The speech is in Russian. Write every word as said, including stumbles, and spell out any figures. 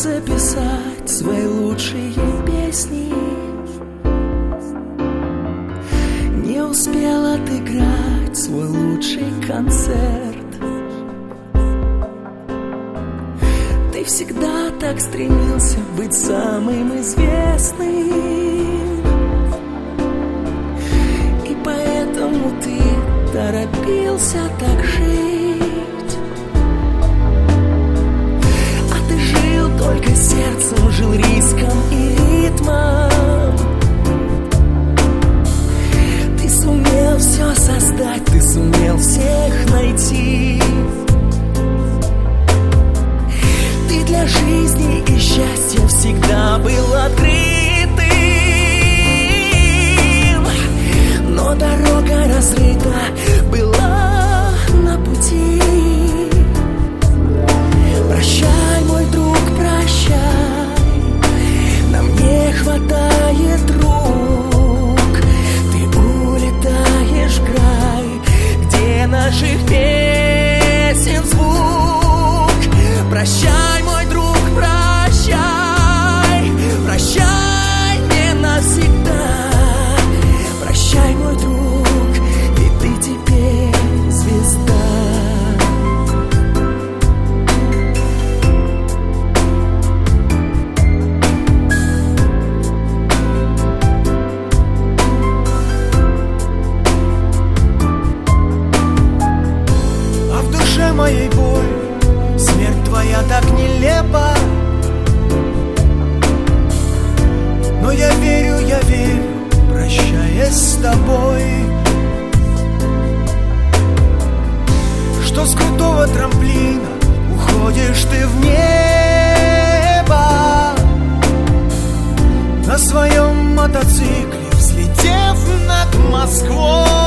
записать свои лучшие песни. Не успел отыграть свой лучший концерт. Ты всегда так стремился быть самым известным, и поэтому ты торопился так жить. А ты жил только сердцем, жил риском и ритмом. Ты сумел все создать, ты сумел всех найти. Ты для жизни и счастья всегда был открытым, но дорога разрыта была на пути. Прощай, мой друг, прощай, нам не хватает рук. Ты улетаешь в край, где наших песен звук. Прощай, мой друг, прощай, прощай не навсегда. Прощай, мой друг, ведь ты теперь звезда. А в душе моей боль, смерть твоя так нелепа. Но я верю, я верю, прощаясь с тобой, что с крутого трамплина уходишь ты в небо на своем мотоцикле, взлетев над Москвой.